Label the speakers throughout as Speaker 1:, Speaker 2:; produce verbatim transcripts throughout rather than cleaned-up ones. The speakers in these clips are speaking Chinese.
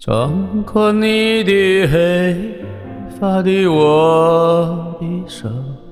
Speaker 1: 穿过你的黑发的我的手，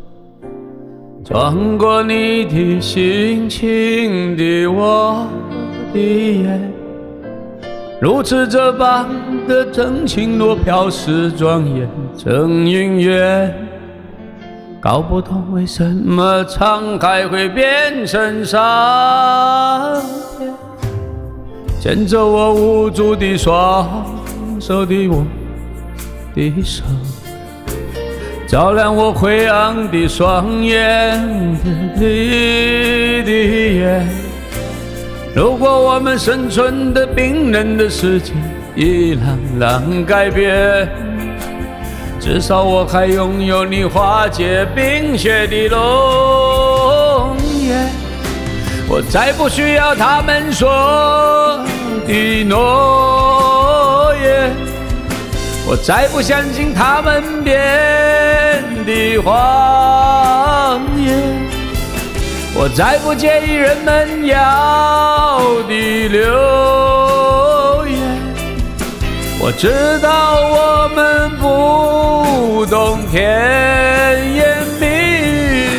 Speaker 1: 穿过你的心情的我的眼，如此这般的真情若飘逝庄严成云烟，搞不懂为什么敞开会变成上天，牵着我无助的双手的我的手，照亮我灰暗的双眼的你的眼。如果我们生存的冰冷的世界已朗朗改变，至少我还拥有你化解冰雪的容颜。我再不需要他们说的诺言，我再不相信他们编的谎言，我再不介意人们要的流言。我知道我们不懂甜言蜜语，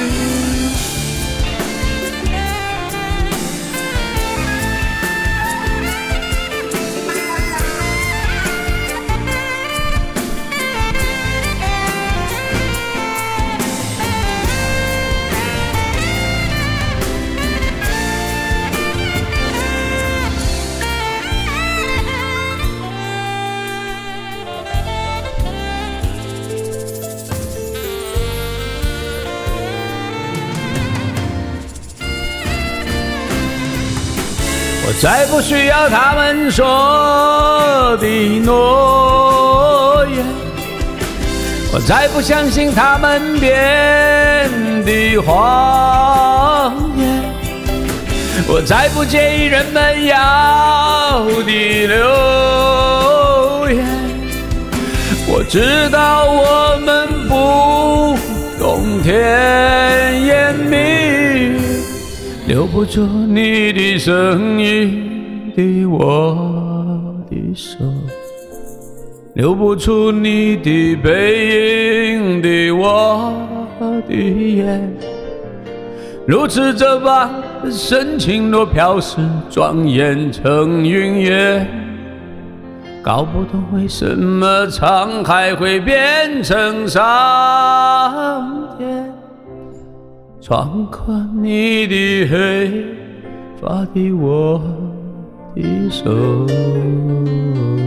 Speaker 1: 我再不需要他们说的诺言，我再不相信他们编的谎言，我再不介意人们要的流言。我知道我们不懂甜言蜜语，留不住你的声音的我的手，留不住你的背影的我的眼。如此这般深情若飘逝庄严成云烟，搞不懂为什么沧海会变成上天，穿过你的黑发的我的手。